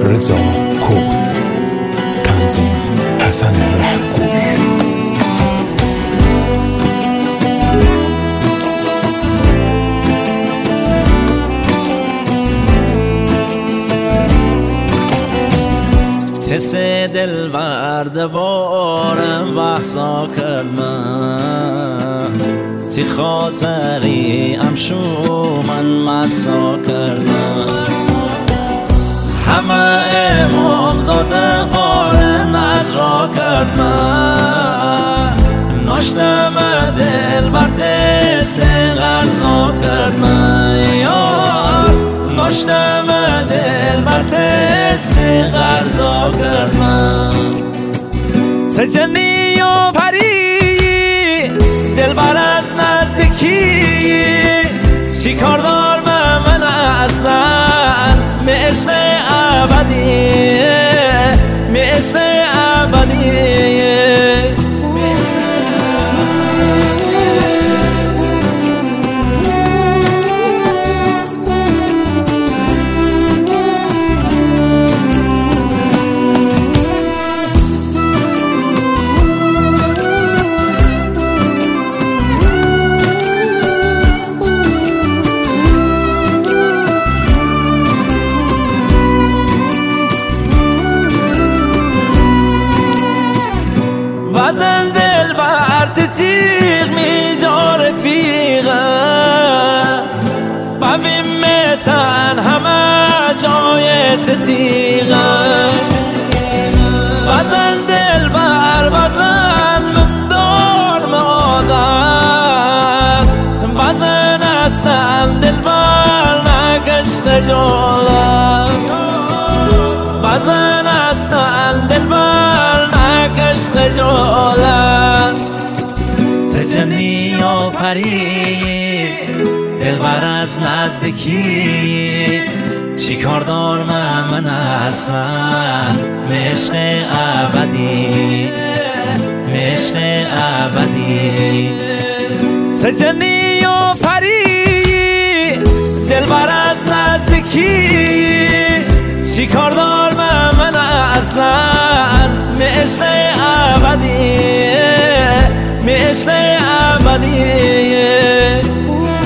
رضا کرد. تنظیم حسن رهگوی. تس دل ورد بارم بحثا کردم، تی خاطری امشو من مسا کردم. همه امام زاده غار نجرا کردم، ناشتم دل بر تس غرزا کردم. یار ناشتم دل بر تس غرزا کردم. سجنی و پری دل بر از نزدیکی، چی کار دار من اصلا عشق ابدی، عشق ابدی. وزن دل بر تیغ می جا رفیقه، ببین میتن همه جای تیغه. وزن دل بر وزن من دار مادر، وزن استن دل بر نکش خجالت، وزن استن دل بر نکش خجالت. سجنی و پری دل بر از نزدیکی، چی کار دار من اصلا عشق ابدی، عشق ابدی. سجنی و پری دل بر از نزدیکی، چی کار دار من اصلا عشق ابدی، عشق ابدی.